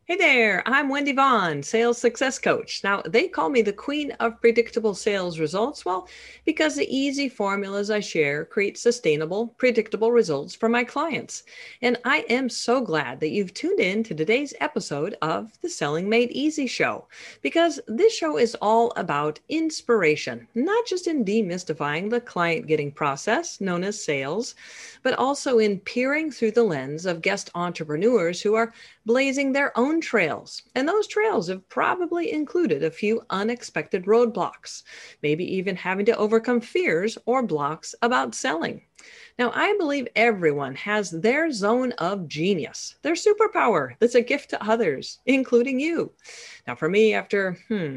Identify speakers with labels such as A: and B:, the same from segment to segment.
A: Hey there, I'm Wendy Vaughn, Sales Success Coach. Now, they call me the Queen of Predictable Sales Results. Well, because the easy formulas I share create sustainable, predictable results for my clients. And I am so glad that you've tuned in to today's episode of the Selling Made Easy show, because this show is all about inspiration, not just in demystifying the client getting process known as sales, but also in peering through the lens of guest entrepreneurs who are blazing their own trails. And those trails have probably included a few unexpected roadblocks, maybe even having to overcome fears or blocks about selling. Now, I believe everyone has their zone of genius, their superpower that's a gift to others, including you. Now, for me, after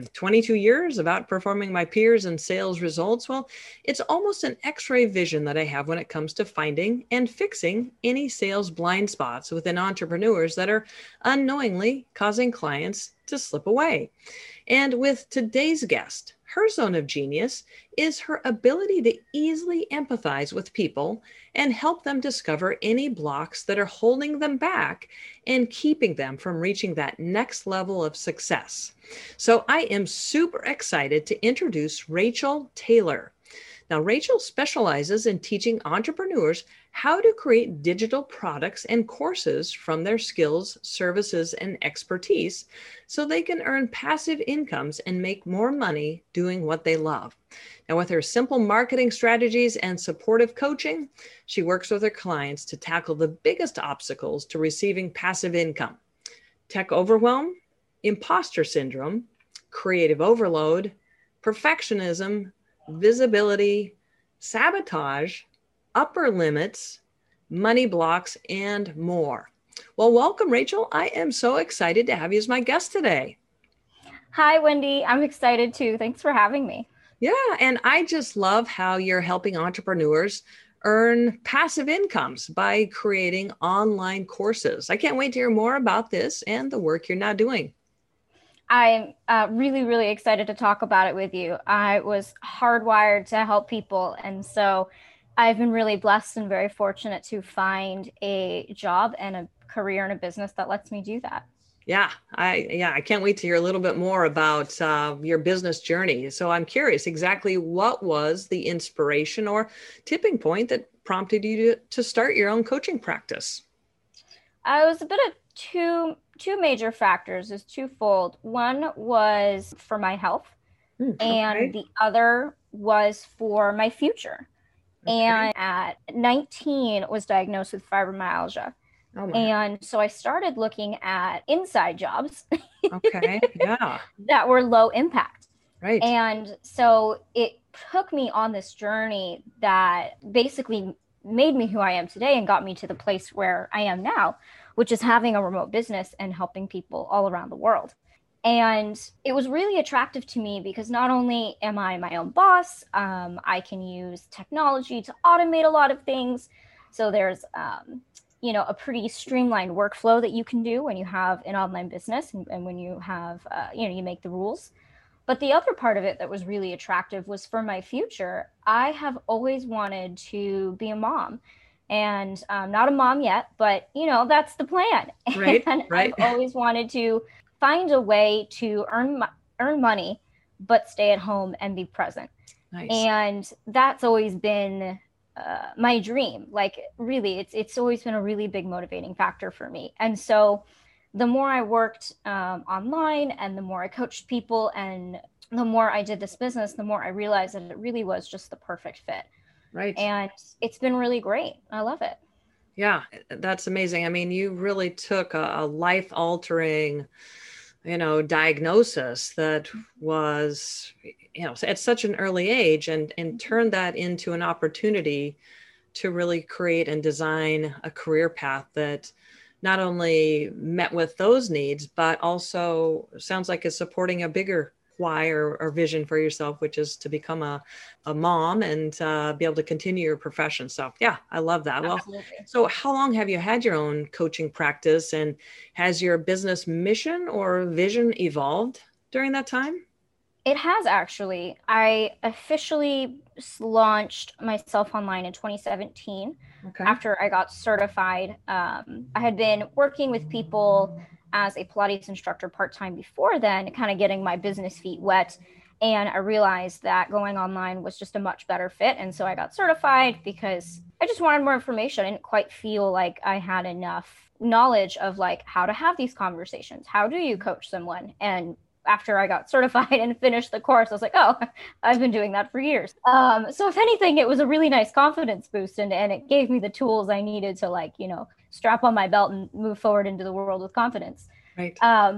A: 22 years of outperforming my peers in sales results, well, it's almost an x-ray vision that I have when it comes to finding and fixing any sales blind spots within entrepreneurs that are unknowingly causing clients to slip away. And with today's guest, her zone of genius is her ability to easily empathize with people and help them discover any blocks that are holding them back and keeping them from reaching that next level of success. So I am super excited to introduce Rachel Taylor. Now, Rachel specializes in teaching entrepreneurs how to create digital products and courses from their skills, services, and expertise so they can earn passive incomes and make more money doing what they love. Now, with her simple marketing strategies and supportive coaching, she works with her clients to tackle the biggest obstacles to receiving passive income: tech overwhelm, imposter syndrome, creative overload, perfectionism, visibility, sabotage, upper limits, money blocks, and more. Well, welcome, Rachel. I am so excited to have you as my guest today.
B: Hi, Wendy. I'm excited too. Thanks for having me.
A: Yeah, and I just love how you're helping entrepreneurs earn passive incomes by creating online courses. I can't wait to hear more about this and the work you're now doing.
B: I'm really, really excited to talk about it with you. I was hardwired to help people. And so I've been really blessed and very fortunate to find a job and a career and a business that lets me do that.
A: I can't wait to hear a little bit more about your business journey. So I'm curious exactly what was the inspiration or tipping point that prompted you to start your own coaching practice?
B: I was a bit of two major factors is twofold. One was for my health, and
A: Okay.
B: the other was for my future.
A: Okay.
B: And at 19 was diagnosed with fibromyalgia.
A: Oh my.
B: And so I started looking at inside jobs
A: Okay. Yeah.
B: that were low impact.
A: Right.
B: And so it took me on this journey that basically made me who I am today and got me to the place where I am now, which is having a remote business and helping people all around the world. And it was really attractive to me because not only am I my own boss, I can use technology to automate a lot of things. So there's, a pretty streamlined workflow that you can do when you have an online business and when you have, you make the rules. But the other part of it that was really attractive was for my future. I have always wanted to be a mom. And not a mom yet, but that's the plan.
A: Right.
B: And I've
A: Right.
B: always wanted to find a way to earn money, but stay at home and be present.
A: Nice.
B: And that's always been my dream. Like really, it's always been a really big motivating factor for me. And so the more I worked online and the more I coached people and the more I did this business, the more I realized that it really was just the perfect fit.
A: Right.
B: And it's been really great. I love it.
A: Yeah, that's amazing. I mean, you really took a life altering, diagnosis that was, at such an early age and turned that into an opportunity to really create and design a career path that not only met with those needs, but also sounds like is supporting a bigger why or vision for yourself, which is to become a mom and be able to continue your profession. So yeah, I love that. Well,
B: Absolutely.
A: so how long have you had your own coaching practice, and has your business mission or vision evolved during that time?
B: It has actually. I officially launched myself online in 2017
A: Okay.
B: after I got certified. I had been working with people as a Pilates instructor part-time before then, kind of getting my business feet wet. And I realized that going online was just a much better fit. And so I got certified because I just wanted more information. I didn't quite feel like I had enough knowledge of like how to have these conversations. How do you coach someone? And after I got certified and finished the course, I was like, oh, I've been doing that for years. So if anything, it was a really nice confidence boost, and it gave me the tools I needed to, like, you know, strap on my belt and move forward into the world with confidence.
A: Right.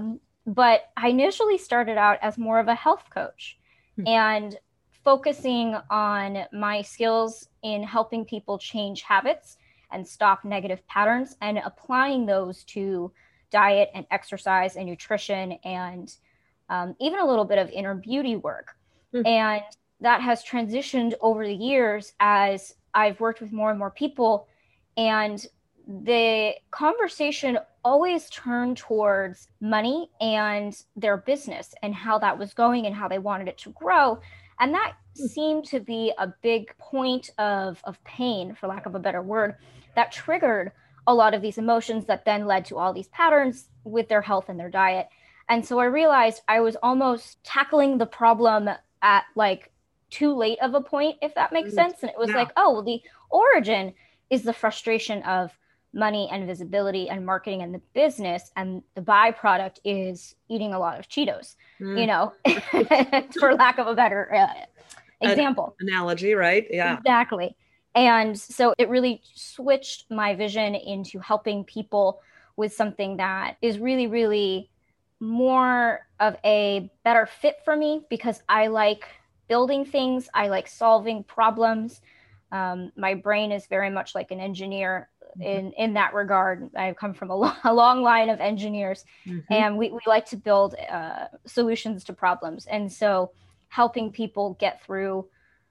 B: But I initially started out as more of a health coach and focusing on my skills in helping people change habits and stop negative patterns and applying those to diet and exercise and nutrition and even a little bit of inner beauty work. And that has transitioned over the years as I've worked with more and more people. And the conversation always turned towards money and their business and how that was going and how they wanted it to grow. And that seemed to be a big point of pain, for lack of a better word, that triggered a lot of these emotions that then led to all these patterns with their health and their diet. And so I realized I was almost tackling the problem at like too late of a point, if that makes sense. And it was like, oh, well, the origin is the frustration of money and visibility and marketing and the business. And the byproduct is eating a lot of Cheetos, you know, for lack of a better example.
A: Analogy, right? Yeah.
B: Exactly. And so it really switched my vision into helping people with something that is really, really more of a better fit for me, because I like building things. I like solving problems. My brain is very much like an engineer in that regard. I come from a long line of engineers, and we like to build solutions to problems. And so helping people get through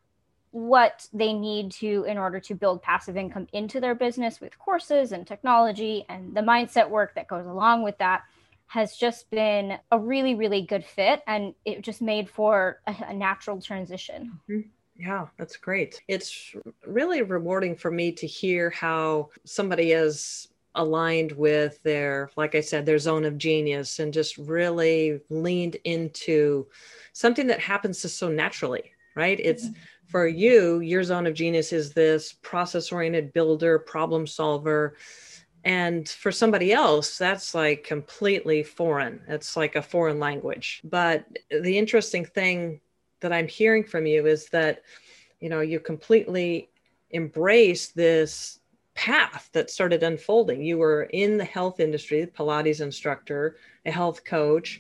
B: what they need to in order to build passive income into their business with courses and technology and the mindset work that goes along with that has just been a really, really good fit. And it just made for a natural transition.
A: Yeah, that's great. It's really rewarding for me to hear how somebody is aligned with their, like I said, their zone of genius and just really leaned into something that happens just so naturally, right? It's for you, your zone of genius is this process-oriented builder, problem solver. And for somebody else, that's like completely foreign. It's like a foreign language. But the interesting thing that I'm hearing from you is that, you know, you completely embrace this path that started unfolding. You were in the health industry, Pilates instructor, a health coach,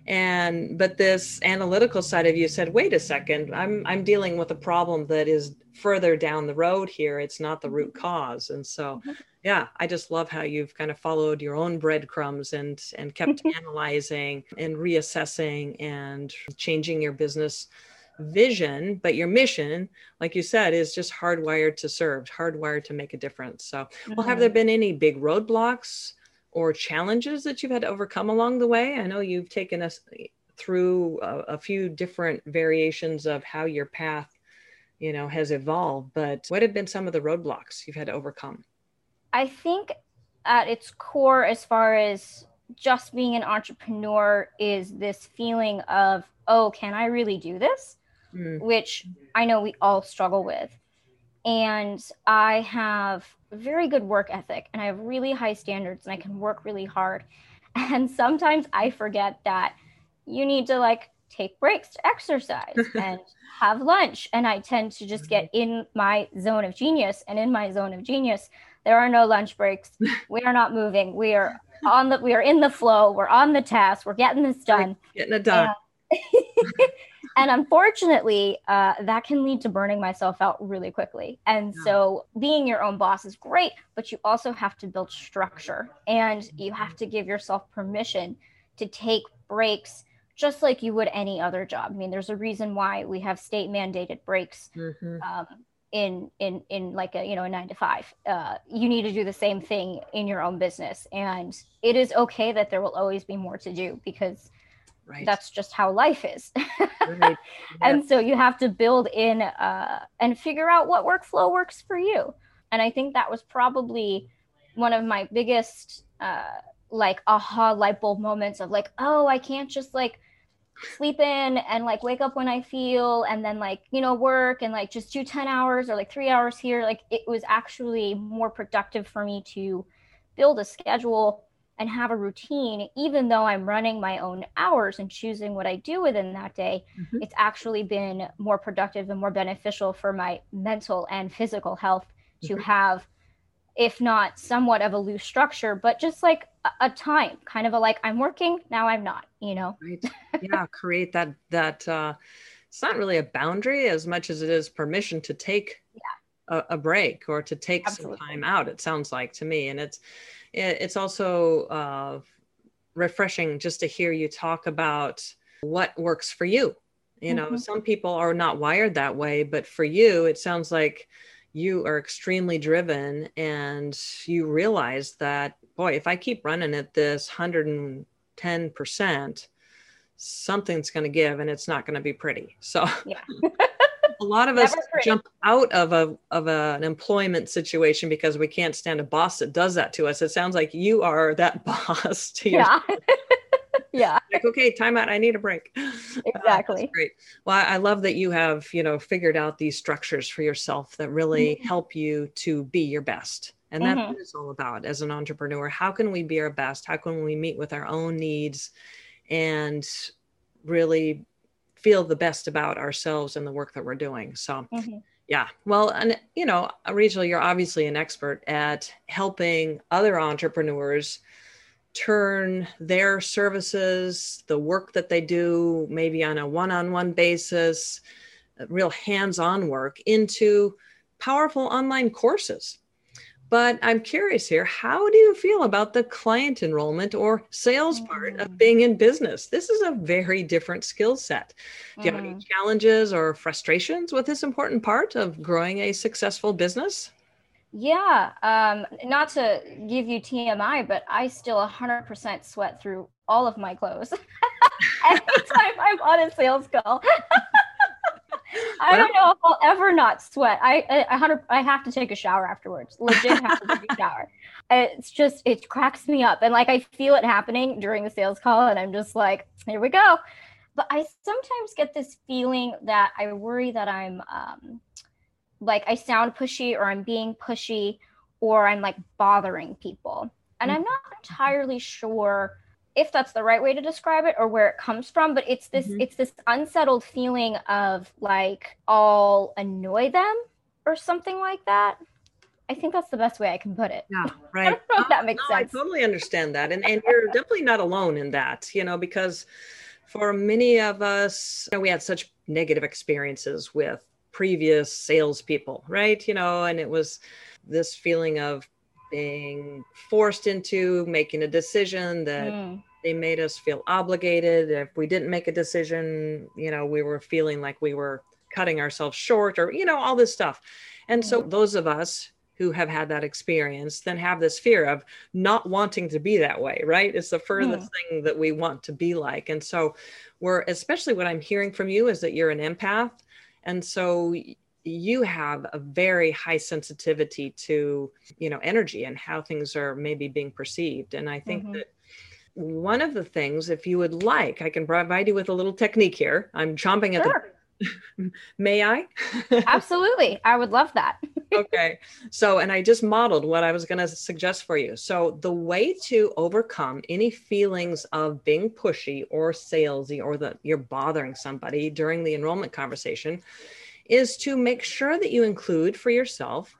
A: but this analytical side of you said, wait a second, I'm dealing with a problem that is further down the road here. It's not the root cause. And so, yeah, I just love how you've kind of followed your own breadcrumbs and kept analyzing and reassessing and changing your business vision. But your mission, like you said, is just hardwired to serve, hardwired to make a difference. So, well, have there been any big roadblocks or challenges that you've had to overcome along the way? I know you've taken us through a few different variations of how your path, you know, has evolved, but what have been some of the roadblocks you've had to overcome?
B: I think at its core, as far as just being an entrepreneur, is this feeling of, oh, can I really do this? Which I know we all struggle with. And I have a very good work ethic and I have really high standards and I can work really hard. And sometimes I forget that you need to like take breaks to exercise and have lunch. And I tend to just get in my zone of genius. And in my zone of genius, there are no lunch breaks. We are not moving. We are in the flow. We're on the task. We're getting this done.
A: Getting it done.
B: And unfortunately, that can lead to burning myself out really quickly. And so being your own boss is great, but you also have to build structure and you have to give yourself permission to take breaks just like you would any other job. I mean, there's a reason why we have state mandated breaks in like a 9 to 5. You need to do the same thing in your own business. And it is okay that there will always be more to do because that's just how life is. Right. And so you have to build in and figure out what workflow works for you. And I think that was probably one of my biggest like aha light bulb moments of like, oh, I can't just like sleep in and like wake up when I feel and then like, you know, work and like just do 10 hours or like 3 hours here. Like it was actually more productive for me to build a schedule and have a routine, even though I'm running my own hours and choosing what I do within that day.
A: Mhm.
B: It's actually been more productive and more beneficial for my mental and physical health to
A: Mhm.
B: have, if not somewhat of a loose structure, but just like a time, kind of a like, I'm working, now I'm not, you know?
A: Right. Yeah. Create that it's not really a boundary as much as it is permission to take a break or to take some
B: Absolutely.
A: time out. It sounds like to me, and it's also refreshing just to hear you talk about what works for you. You know,
B: Mm-hmm.
A: some people are not wired that way, but for you, it sounds like you are extremely driven and you realize that, boy, if I keep running at this 110%, something's going to give and it's not going to be pretty. So
B: Yeah.
A: a lot of us
B: Never pretty.
A: jump out of an employment situation because we can't stand a boss that does that to us. It sounds like you are that boss to your
B: Yeah. Yeah.
A: like, okay, time out. I need a break. That's
B: Exactly.
A: great. Well, I love that you have, figured out these structures for yourself that really
B: Mm-hmm.
A: help you to be your best. And that's
B: Mm-hmm.
A: what it's all about as an entrepreneur. How can we be our best? How can we meet with our own needs and really feel the best about ourselves and the work that we're doing? So,
B: Mm-hmm.
A: yeah. Well, and Rachel, you're obviously an expert at helping other entrepreneurs turn their services, the work that they do, maybe on a one-on-one basis, real hands-on work, into powerful online courses. But I'm curious here, how do you feel about the client enrollment or sales part of
B: Mm-hmm.
A: being in business? This is a very different skill set. Do you have any
B: Mm-hmm.
A: challenges or frustrations with this important part of growing a successful business?
B: Yeah. Not to give you TMI, but I still 100% sweat through all of my clothes anytime I'm on a sales call. I
A: Well,
B: don't know if I'll ever not sweat. I have to take a shower afterwards. Legit have to take a shower. It's just it cracks me up, and like I feel it happening during the sales call, and I'm just like, here we go. But I sometimes get this feeling that I worry that I'm like I sound pushy, or I'm being pushy, or I'm like bothering people, and I'm not entirely sure if that's the right way to describe it or where it comes from, but
A: mhm.
B: it's this unsettled feeling of like I'll annoy them or something like that. I think that's the best way I can put it.
A: Yeah,
B: I
A: right.
B: don't know
A: No,
B: if that
A: no,
B: makes
A: I
B: sense.
A: totally understand that. And you're definitely not alone in that, because for many of us, we had such negative experiences with previous salespeople, right? And it was this feeling of being forced into making a decision that
B: Mm,
A: they made us feel obligated. If we didn't make a decision, we were feeling like we were cutting ourselves short or, all this stuff. And so
B: mm,
A: those of us who have had that experience then have this fear of not wanting to be that way, right? It's the furthest
B: mm,
A: thing that we want to be like. And so especially what I'm hearing from you is that you're an empath. And so you have a very high sensitivity to, energy and how things are maybe being perceived. And I think
B: mm-hmm.
A: that one of the things, if you would like, I can provide you with a little technique here. I'm chomping at the
B: Sure.
A: May I?
B: Absolutely. I would love that.
A: Okay. So, and I just modeled what I was going to suggest for you. So, the way to overcome any feelings of being pushy or salesy or that you're bothering somebody during the enrollment conversation is to make sure that you include for yourself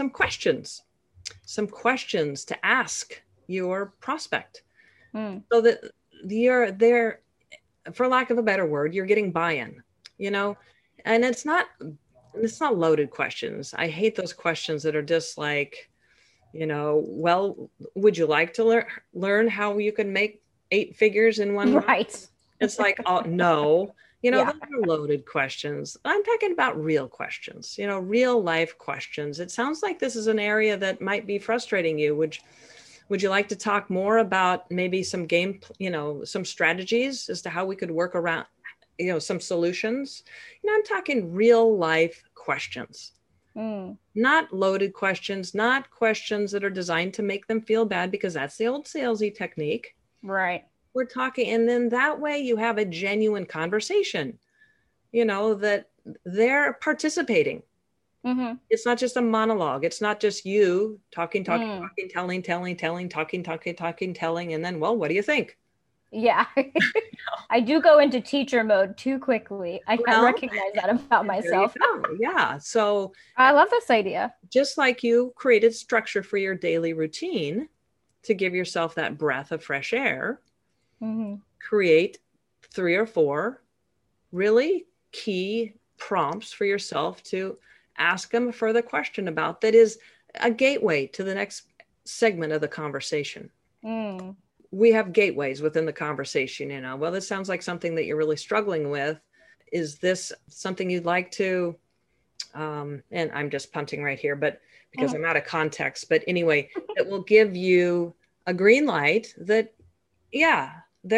A: some questions to ask your prospect
B: Mm,
A: so that you're there, for lack of a better word, you're getting buy-in, you know, and it's not loaded questions. I hate those questions that are just like, well, would you like to learn how you can make 8 figures in 1 month?
B: right.
A: It's like, oh, no,
B: Yeah.
A: those are loaded questions. I'm talking about real questions, real life questions. It sounds like this is an area that might be frustrating you. Would you like to talk more about maybe some strategies as to how we could work around, some solutions? I'm talking real life questions. Not loaded questions, not questions that are designed to make them feel bad, because that's the old salesy technique.
B: Right.
A: We're talking, and then that way you have a genuine conversation, that they're participating. It's not just a monologue. It's not just you talking, telling, and then, well, what do you think?
B: Yeah. I do go into teacher mode too quickly. I recognize that about myself.
A: Yeah. So
B: I love this idea.
A: Just like you created structure for your daily routine to give yourself that breath of fresh air, create 3 or 4 really key prompts for yourself to ask them a further question about, that is a gateway to the next segment of the conversation. We have gateways within the conversation, well, this sounds like something that you're really struggling with. Is this something you'd like to, and I'm just punting right here, but because I'm out of context, but anyway, it will give you a green light that, yeah,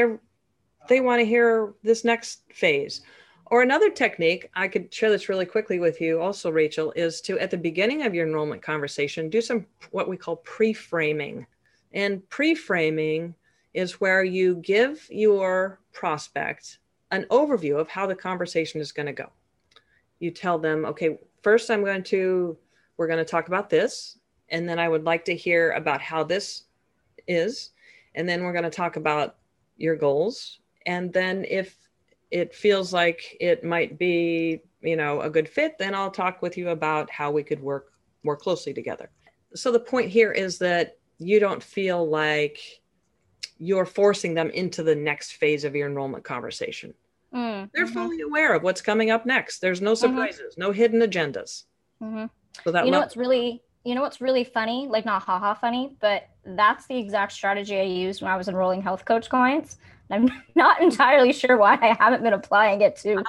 A: they want to hear this next phase. Or another technique, I could share this really quickly with you also, Rachel, is to, at the beginning of your enrollment conversation, do some what we call pre-framing. And pre-framing is where you give your prospect an overview of how the conversation is going to go. You tell them, okay, first we're going to talk about this, and then I would like to hear about how this is, and then we're going to talk about your goals. And then if it feels like it might be, a good fit, then I'll talk with you about how we could work more closely together. So the point here is that you don't feel like you're forcing them into the next phase of your enrollment conversation. They're fully aware of what's coming up next. There's no surprises, no hidden agendas. So that
B: what's really funny, like not haha funny, but that's the exact strategy I used when I was enrolling health coach clients. I'm not entirely sure why I haven't been applying it to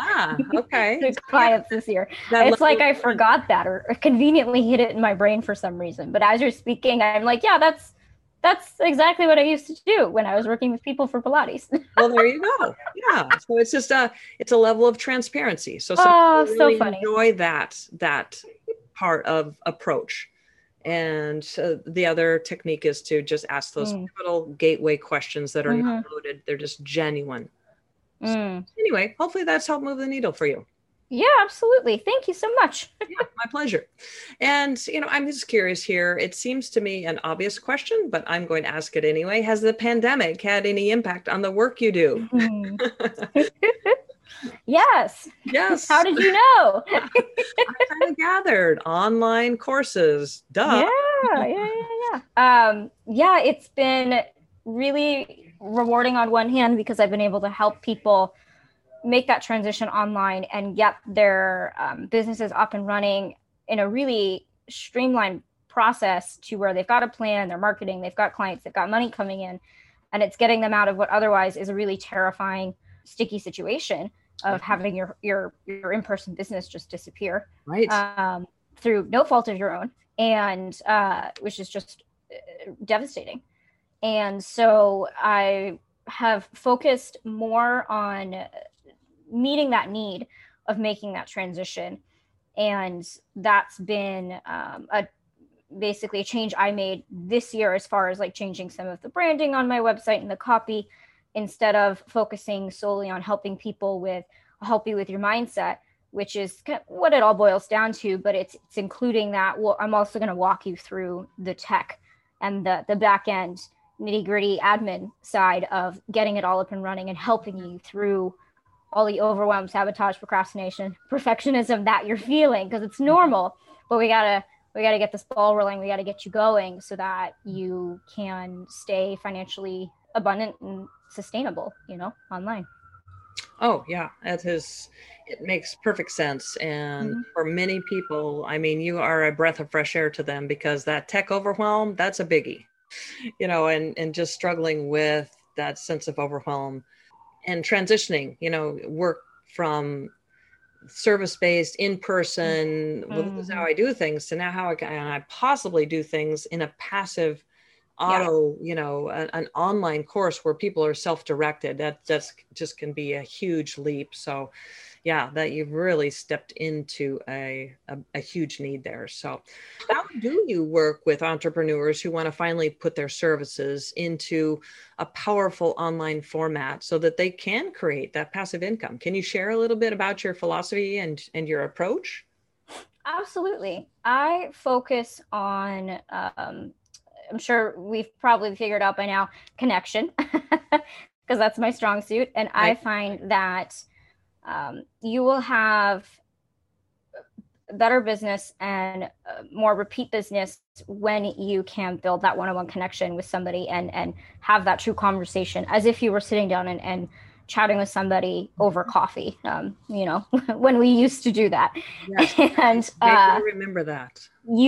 B: clients this year. It's like I forgot that or conveniently hid it in my brain for some reason. But as you're speaking, I'm like, yeah, that's exactly what I used to do when I was working with people for Pilates.
A: Well, there you go. Yeah. So it's just it's a level of transparency. So some people really enjoy that part of approach. And the other technique is to just ask those pivotal gateway questions that are not loaded. They're just genuine. So anyway, hopefully that's helped move the needle for you.
B: Yeah, absolutely. Thank you so much.
A: Yeah, my pleasure. And, I'm just curious here. It seems to me an obvious question, but I'm going to ask it anyway. Has the pandemic had any impact on the work you do?
B: Yes. How did you know?
A: I kind of gathered online courses. Duh.
B: Yeah, it's been really rewarding on one hand because I've been able to help people make that transition online and get their businesses up and running in a really streamlined process to where they've got a plan, they're marketing, they've got clients, they've got money coming in, and it's getting them out of what otherwise is a really terrifying, sticky situation of having your in-person business just disappear through no fault of your own, and which is just devastating. And so I have focused more on meeting that need of making that transition. And that's been basically a change I made this year as far as like changing some of the branding on my website and the copy, instead of focusing solely on helping people with help you with your mindset, which is kind of what it all boils down to. But it's including that. Well, I'm also going to walk you through the tech and the back end nitty gritty admin side of getting it all up and running and helping you through all the overwhelm, sabotage, procrastination, perfectionism that you're feeling, because it's normal, but we gotta get this ball rolling. We gotta get you going so that you can stay financially abundant and sustainable, online.
A: Oh yeah, it makes perfect sense. And for many people, you are a breath of fresh air to them, because that tech overwhelm, that's a biggie, and just struggling with that sense of overwhelm and transitioning, work from service-based, in-person, well, this is how I do things, to now how can I possibly do things in a passive,
B: Yeah.
A: an online course where people are self-directed, that's just can be a huge leap. So yeah, that you've really stepped into a huge need there. So how do you work with entrepreneurs who want to finally put their services into a powerful online format so that they can create that passive income? Can you share a little bit about your philosophy and your approach?
B: Absolutely. I focus on, I'm sure we've probably figured out by now, connection, because that's my strong suit. And I
A: Right.
B: find that you will have better business and more repeat business when you can build that one-on-one connection with somebody and have that true conversation as if you were sitting down and chatting with somebody over coffee, when we used to do that.
A: Yes.
B: And
A: I remember that.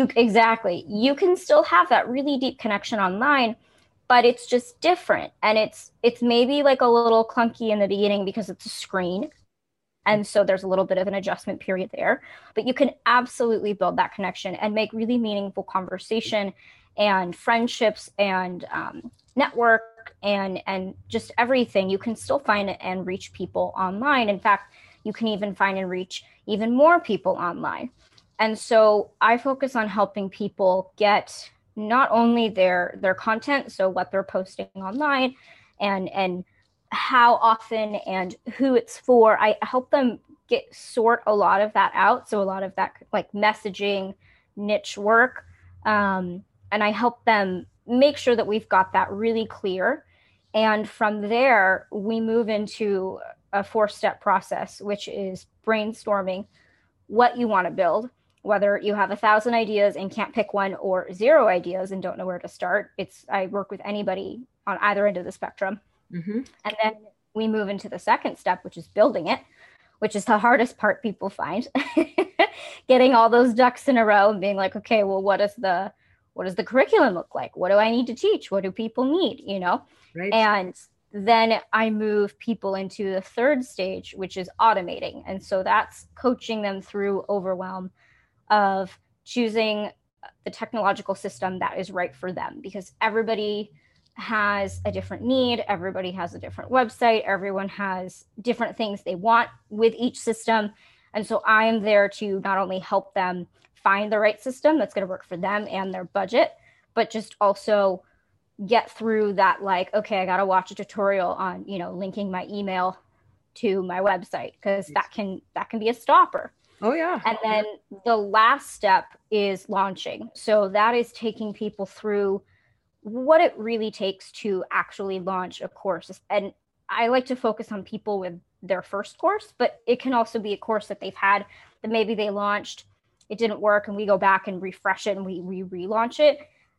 B: you can still have that really deep connection online, but it's just different, and it's maybe like a little clunky in the beginning because it's a screen, and so there's a little bit of an adjustment period there. But you can absolutely build that connection and make really meaningful conversation and friendships and network and just everything. You can still find and reach people online. In fact, you can even find and reach even more people online. And so I focus on helping people get not only their content, so what they're posting online, and how often and who it's for. I help them sort a lot of that out. So a lot of that like messaging, niche work. And I help them make sure that we've got that really clear. And from there, we move into a 4-step process, which is brainstorming what you want to build, whether you have 1,000 ideas and can't pick one, or 0 ideas and don't know where to start. I work with anybody on either end of the spectrum.
A: Mm-hmm.
B: And then we move into the second step, which is building it, which is the hardest part people find. Getting all those ducks in a row and being like, okay, well, what does the curriculum look like? What do I need to teach? What do people need?
A: Right.
B: And then I move people into the third stage, which is automating. And so that's coaching them through overwhelm of choosing the technological system that is right for them, because everybody has a different need. Everybody has a different website. Everyone has different things they want with each system. And so I am there to not only help them find the right system that's going to work for them and their budget, but just also get through that, like, okay, I got to watch a tutorial on, linking my email to my website, because that can be a stopper.
A: Oh, yeah.
B: And then the last step is launching. So that is taking people through what it really takes to actually launch a course. And I like to focus on people with their first course, but it can also be a course that they've had that maybe they launched, it didn't work, and we go back and refresh it and we relaunch it.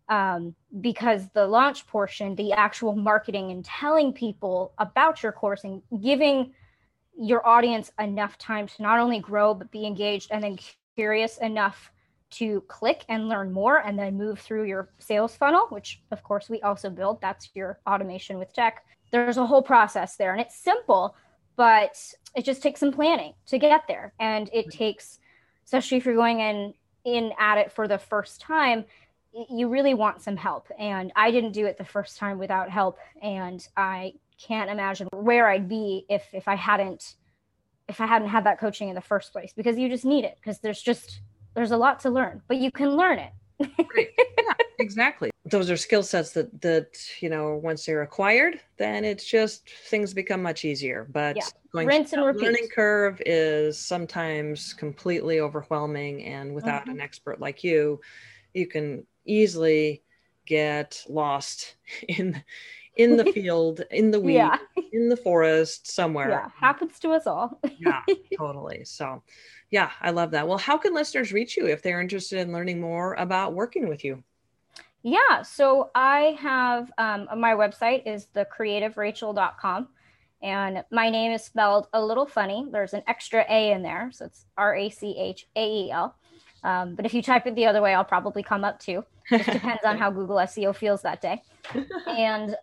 B: Because the launch portion, the actual marketing and telling people about your course and giving your audience enough time to not only grow, but be engaged and then curious enough to click and learn more and then move through your sales funnel, which of course we also build. That's your automation with tech. There's a whole process there, and it's simple, but it just takes some planning to get there. And it takes, especially if you're going in at it for the first time, you really want some help. And I didn't do it the first time without help. And I can't imagine where I'd be if I hadn't had that coaching in the first place, because you just need it, because there's a lot to learn, but you can learn it.
A: Right. Yeah, exactly. Those are skill sets that once they're acquired, then it's just things become much easier. But going
B: rinse and repeat.
A: Learning curve is sometimes completely overwhelming, and without an expert like you can easily get lost in the field, in the weed, in the forest, somewhere.
B: Yeah, happens to us all.
A: Yeah, totally. So, yeah, I love that. Well, how can listeners reach you if they're interested in learning more about working with you?
B: Yeah, so I have my website is thecreativerachel.com, and my name is spelled a little funny. There's an extra A in there, so it's RACHAEL. But if you type it the other way, I'll probably come up too. Just depends on how Google SEO feels that day. And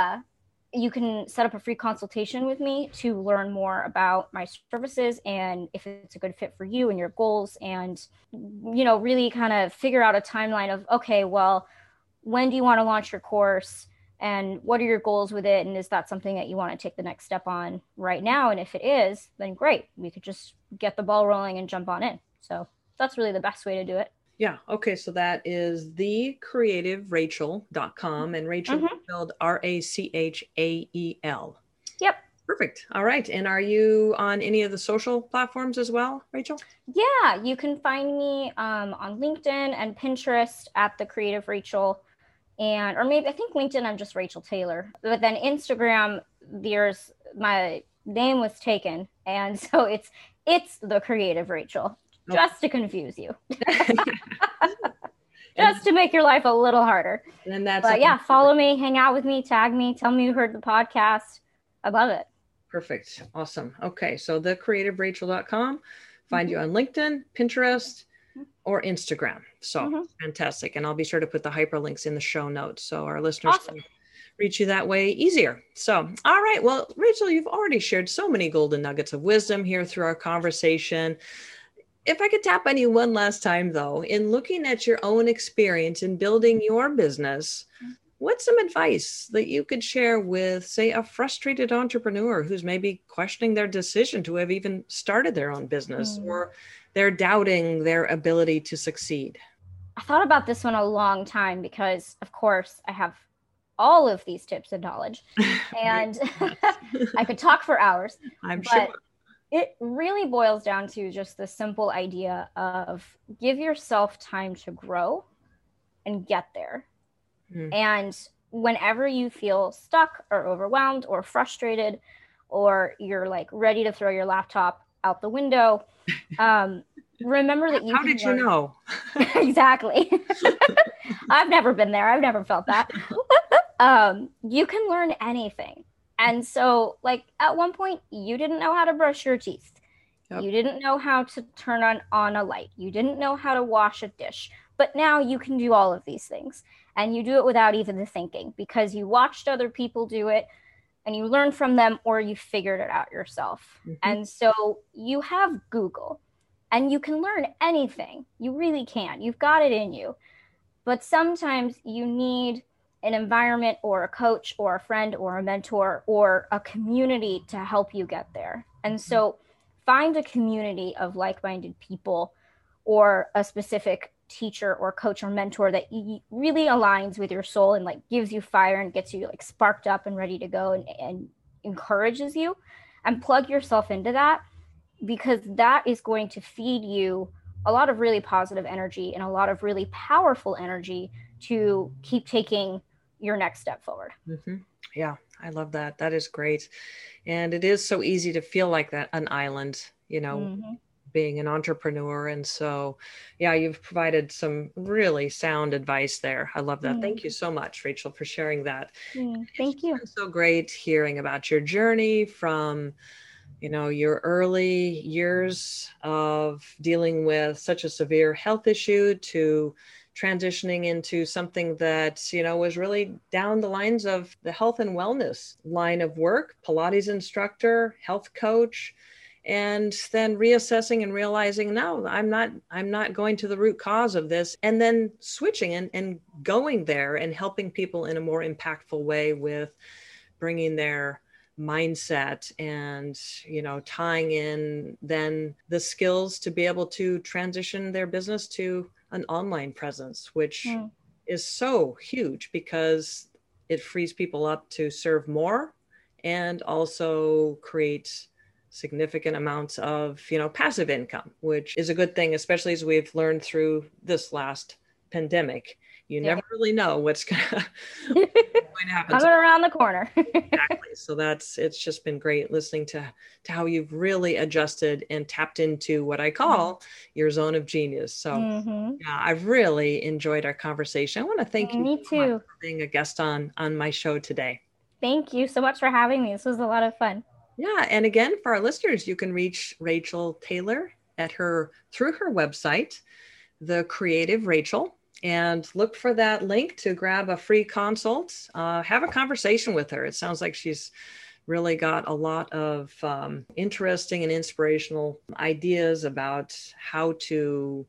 B: you can set up a free consultation with me to learn more about my services and if it's a good fit for you and your goals, and really kind of figure out a timeline of, okay, well, when do you want to launch your course? And what are your goals with it? And is that something that you want to take the next step on right now? And if it is, then great. We could just get the ball rolling and jump on in. So that's really the best way to do it.
A: Yeah. Okay. So that is thecreativerachel.com, and Rachel spelled Rachael.
B: Yep.
A: Perfect. All right. And are you on any of the social platforms as well, Rachel?
B: Yeah. You can find me on LinkedIn and Pinterest at The Creative Rachel. Or maybe I think LinkedIn, I'm just Rachel Taylor. But then Instagram, my name was taken. And so it's The Creative Rachel, just to confuse you. Just to make your life a little harder.
A: And
B: but yeah, follow me, hang out with me, tag me, tell me you heard the podcast. I love it.
A: Perfect. Awesome. Okay. So thecreativerachel.com. Find you on LinkedIn, Pinterest, or Instagram. So fantastic. And I'll be sure to put the hyperlinks in the show notes so our listeners can reach you that way easier. So, all right. Well, Rachel, you've already shared so many golden nuggets of wisdom here through our conversation. If I could tap on you one last time, though, in looking at your own experience in building your business, what's some advice that you could share with, say, a frustrated entrepreneur who's maybe questioning their decision to have even started their own business, or they're doubting their ability to succeed?
B: I thought about this one a long time because, of course, I have all of these tips and knowledge, and I could talk for hours.
A: I'm sure.
B: It really boils down to just the simple idea of give yourself time to grow and get there. And whenever you feel stuck or overwhelmed or frustrated, or you're like ready to throw your laptop out the window, remember that you
A: How did you know?
B: Exactly. I've never been there. I've never felt that. You can learn anything. And so, like, at one point, you didn't know how to brush your teeth. Yep. You didn't know how to turn on a light. You didn't know how to wash a dish. But now you can do all of these things. And you do it without even the thinking, because you watched other people do it and you learned from them, or you figured it out yourself. And so you have Google, and you can learn anything. You really can. You've got it in you. But sometimes you need an environment or a coach or a friend or a mentor or a community to help you get there. And so find a community of like-minded people, or a specific teacher or coach or mentor that really aligns with your soul and like gives you fire and gets you like sparked up and ready to go, and encourages you, and plug yourself into that, because that is going to feed you a lot of really positive energy and a lot of really powerful energy to keep taking your next step forward.
A: Yeah, I love that. That is great. And it is so easy to feel like that, an island, being an entrepreneur. And so, yeah, you've provided some really sound advice there. I love that. Thank you so much, Rachel, for sharing that.
B: Thank you.
A: It's so great hearing about your journey from, your early years of dealing with such a severe health issue to transitioning into something that, was really down the lines of the health and wellness line of work, Pilates instructor, health coach, and then reassessing and realizing, no, I'm not going to the root cause of this, and then switching and going there and helping people in a more impactful way with bringing their mindset and, tying in then the skills to be able to transition their business to an online presence, which is so huge because it frees people up to serve more and also create significant amounts of, passive income, which is a good thing, especially as we've learned through this last pandemic. You never really know what's going to happen.
B: Coming around the corner.
A: Exactly. So it's just been great listening to how you've really adjusted and tapped into what I call your zone of genius. So yeah, I've really enjoyed our conversation. I want to thank you so much for being a guest on my show today.
B: Thank you so much for having me. This was a lot of fun.
A: Yeah. And again, for our listeners, you can reach Rachel Taylor through her website, The Creative Rachel, and look for that link to grab a free consult. Have a conversation with her. It sounds like she's really got a lot of interesting and inspirational ideas about how to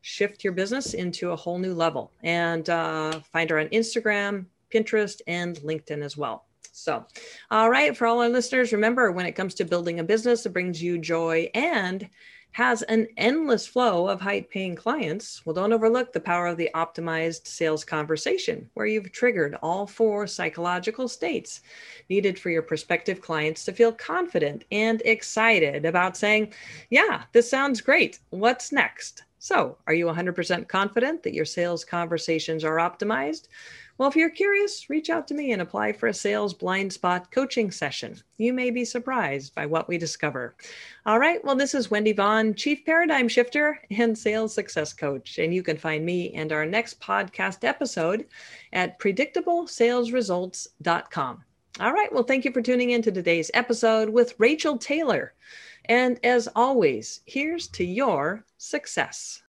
A: shift your business into a whole new level. And find her on Instagram, Pinterest, and LinkedIn as well. So, all right, for all our listeners, remember, when it comes to building a business that brings you joy and has an endless flow of high-paying clients, well, don't overlook the power of the optimized sales conversation, where you've triggered all 4 psychological states needed for your prospective clients to feel confident and excited about saying, yeah, this sounds great. What's next? So, are you 100% confident that your sales conversations are optimized? Well, if you're curious, reach out to me and apply for a sales blind spot coaching session. You may be surprised by what we discover. All right. Well, this is Wendy Vaughn, Chief Paradigm Shifter and Sales Success Coach. And you can find me and our next podcast episode at predictablesalesresults.com. All right. Well, thank you for tuning in to today's episode with Rachel Taylor. And as always, here's to your success.